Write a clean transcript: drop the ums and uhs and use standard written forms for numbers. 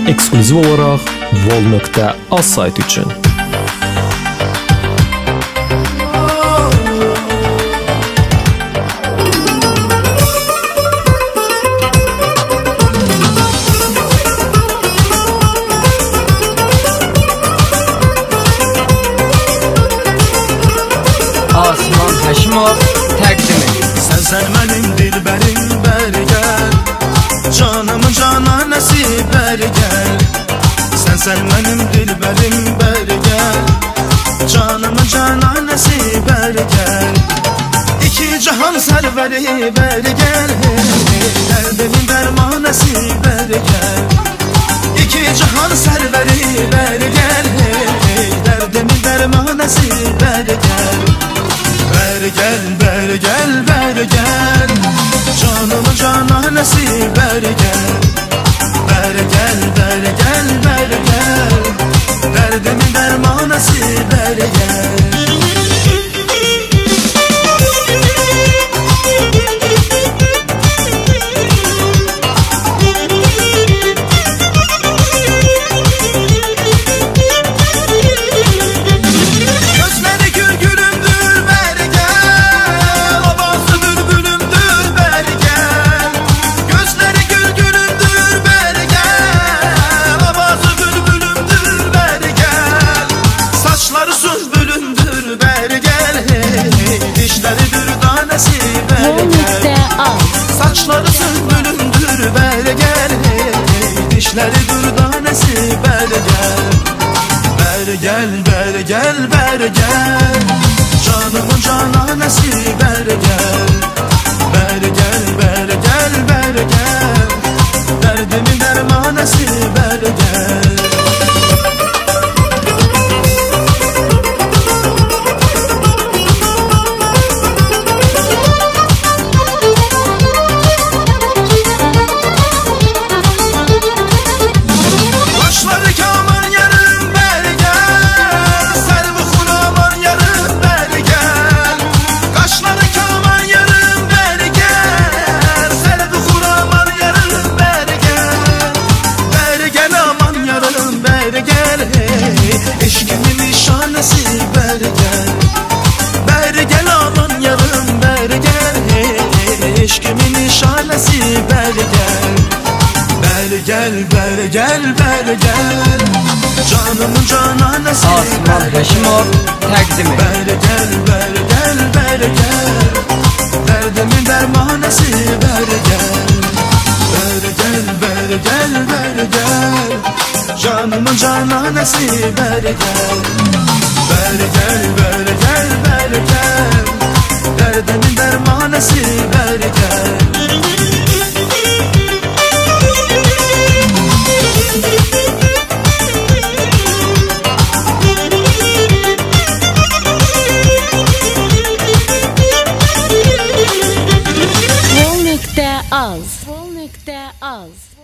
ekskluziv olarak Vol.az saytı için. Asman Həşimov təqdimi. Sen benim dilberim beri gel, canımın cananesi beri gel. Sen benim dilberim beri gel, canımın cananesi beri gel. İki cihan serveri beri gel, derdimin dermanesi beri gel. İki cihan serveri beri gel, derdimin dermanesi beri gel. Beri gel, beri gel, beri gel, canımın cananesi beri gel. Beri gel, beri gel, beri gel, derdimin dermanesi beri gel. Saçları sümbülümdür beri gel, dişleri dürdanesi beri gel. Beri gel, beri gel, beri gel, canımın cananesi beri gel. Beri gel, beri gel, beri gel, derdimin dermanesi beri gel. Eşkimin nişanesi beri gel, beri gel aman yarım beri gel. Eşkimin nişanesi beri gel. Beri gel, beri gel, beri gel, canımın cananesi Asman Həşimov təqdimi. Beri gel, beri gel, beri gel, derdimin dermanesi beri gel. Beri gel, beri gel, beri gel, canımın cananesi beri gel. Beri gel, beri gel, beri gel, derdimin dermanesi beri gel. Vol.az